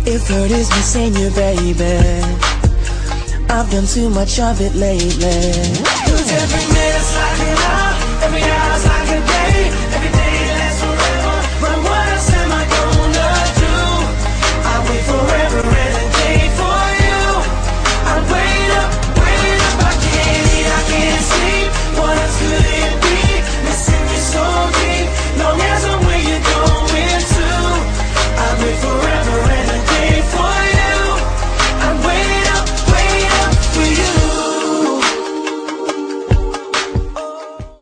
If hurt is missing you, baby, I've done too much of it lately. 'Cause every minute's like an hour, every